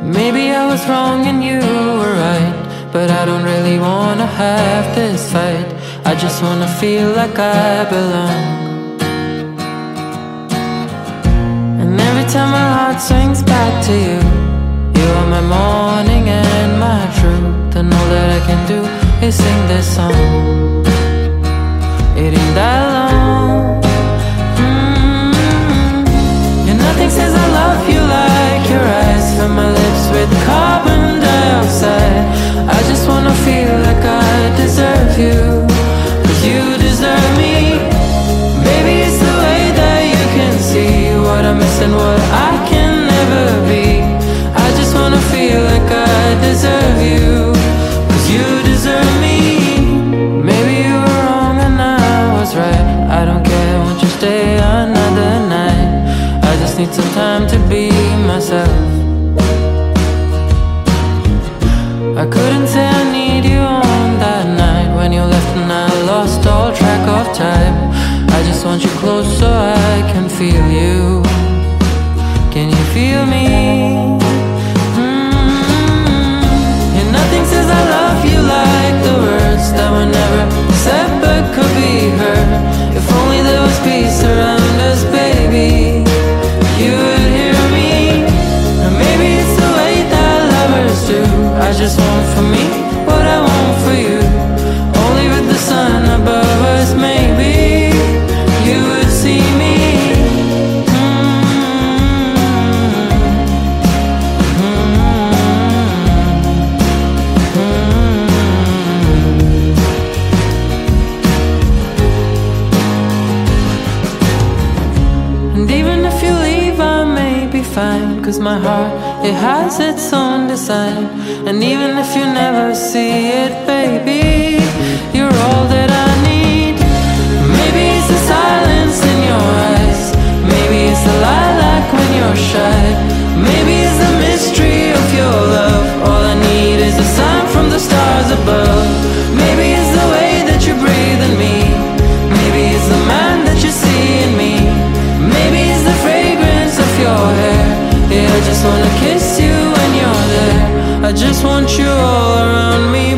Maybe I was wrong and you were right, but I don't really wanna have this fight. I just wanna feel like I belong. And every time my heart swings back to you, you are my morning and my truth. And all that I can do is sing this song. It ain't that long. And nothing says I love you like your eyes fill my lips with carbon dioxide. I just wanna feel like I deserve you, 'cause you deserve me. Baby, it's the way that you can see what I'm missing, what I can never be. I just wanna feel like I deserve you, 'cause you deserve me. Maybe you were wrong and I was right. I don't care, won't you stay another night? I just need some time to be myself. I couldn't say I need you on that night when you left and I lost all track of time. I just want you close so I can feel you. Can you feel me? And nothing says I love you like the words that were never said but could be heard. If only there was peace around us, baby, you would hear me. And maybe it's the way that lovers do. I just want for me what I want for you. Only with the sun above us, maybe you would see me. And even if you leave, I may be fine, 'cause my heart, it has its own design. And even if you never see it, baby, you're all that I need. Maybe it's the silence in your eyes, maybe it's the lilac when you're shy, maybe it's the mystery of your love. All I need is a sign from the stars above. Maybe it's the way that you breathe in me, maybe it's the man that you see in me, maybe it's the fragrance of your hair. Yeah, I just wanna kiss you when you're there. I just want you all around me.